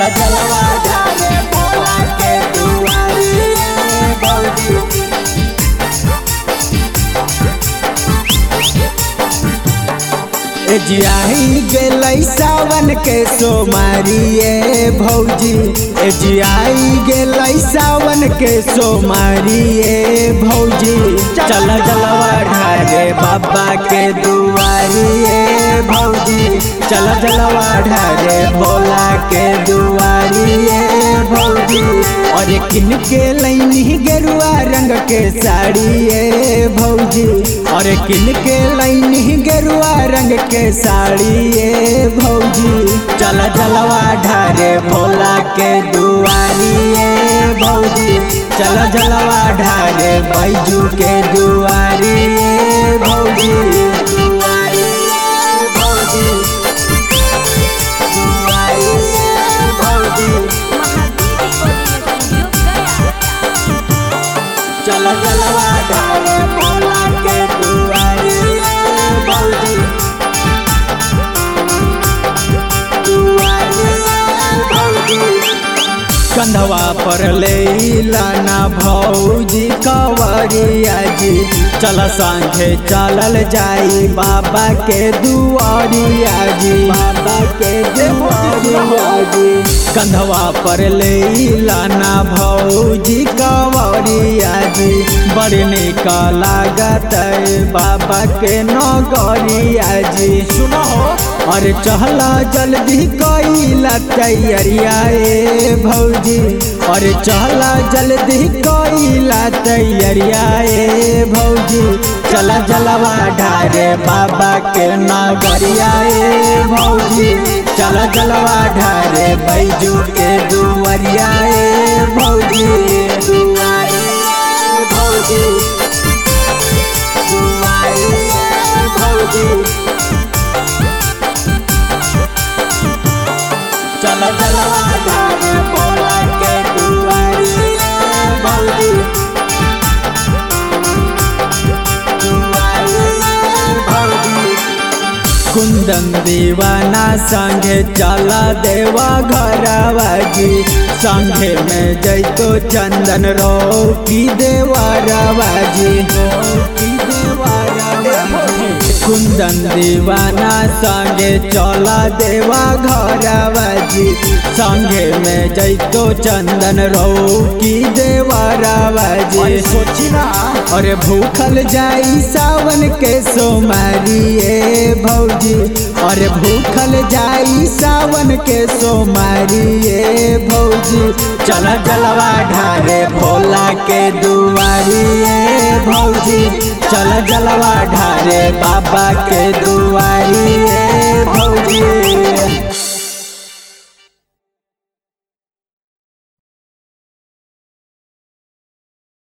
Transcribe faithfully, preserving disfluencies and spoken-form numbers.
चल जलवा ढारे भोला के दुआरी भौजी। एजियाई गेलै सावन के सोमारी ए भौजी। एजियाई गेलै सावन के सोमारी ए भौजी। चल जलवा ढारे बाबा के दुआरी ए भौजी। चल जलवा ढारे भोला के दुआरी ए भौजी। और किन के लैनी गेरुआ रंग के साड़ी ए भौजी। और किन के लैनी गेरुआ रंग के साड़ी ए भौजी। चल जलवा ढारे भोला के दुआरी ए भौजी। चल जलवा ढारे बैजू के दुआरी ए भौजी। दुआरी ए भौजी। दुआरी ए भौजी। चल जलवा ढारे भोला के दुआरी ए भौजी। कंधवा पर ले लाना भौजी कवरिया जी। चल सांझे चलल जाई बाबा के दुआरिया जी। बाबा के दुआरिया जी। कंधवा पर ले लाना भौजी कवरिया जी। बड़ निक लागत बाबा के नगरिया जी। सुनो और चहला जल्दी कइला तैयारिया ए भौजी। और चहला जल्दी कइला तैयारिया ए भौजी। चल जलवा ढारे बाबा के नगरिया ए भौजी। चल जलवा ढारे बैजू के दुआरिया ए भौजी। दुआरी ए भौजी। दुआरी ए भौजी। चल जलवा ढारे भोला के दुआरी ए भौजी। दुआरी ए भौजी। कुंदन दीवाना संगे चला देवा घरवा जी। संगे में जैतो चंदन रोकी देवा रवा जी। रोकी देवा रवा जी। कुंदन दीवाना संगे चला देवा घरवा जी। संगे में जैतो चंदन रोकी देवा रवा जी। सोची ना और भूखल जाई सावन के सोमारी ए भौजी। और भूखल जाई सावन के सोमारी ए भौजी। चल जलवा ढारे भोला के दुआरी ए भौजी। चल जलवा ढारे बाबा के दुआरी